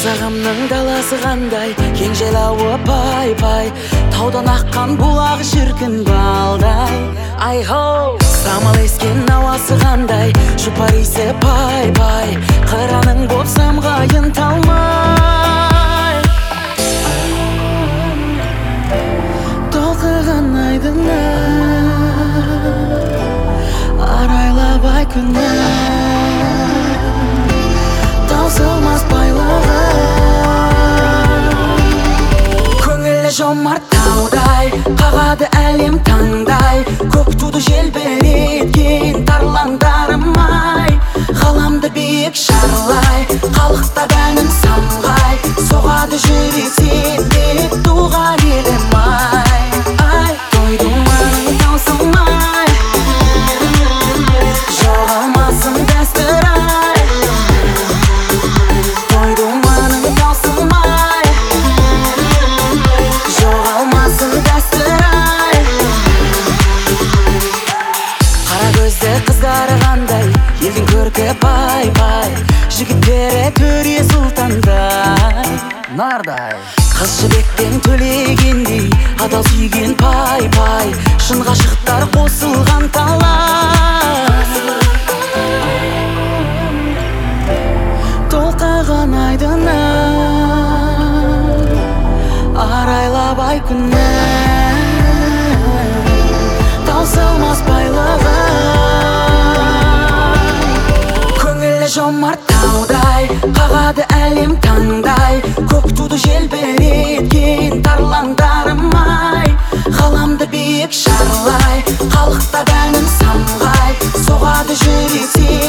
Қазағымның даласы қандай, кең жайлауы пай-пай, таудан аққан бұлағы шіркін балдай. Ай-хоу, самал ескен ауасы қандай, жұпар иісі пай-пай, қыраның боп самғайын талмай. Толқыған айдына арайлап ай күні, таусылмас байлығы. Көңілі жомарт таудай, қағады әлем таңдай, көк туды желбіреткен тарландарым-ай. Ғаламды биік шарлай, қалықта бәнім самғай, соғады жүрек сендеп туған елім-ай. Ай, тойдың маңы таусылмай, жоғалмасын дәстүр-ай. Тойдың маңы таусылмай, жоғалмасын дәстүр-ай. Қара көзді қыздары қандай, елдің көркі пай-пай, жігіттері төре сұлтандай, нардай. Қыз жібектен төлегендей, адал сүйген пай-пай, шын ғашықтар қосылған талай. Толқыған айдына арайлап ай күні, таусылмас байлығы. Көңілі жомарт таудай, қағады әлем таңдай, көк туды желбіреткен тарландарым-ай. Ғаламды биік шарлай, қалықта бәнім самғай, соғады жүрек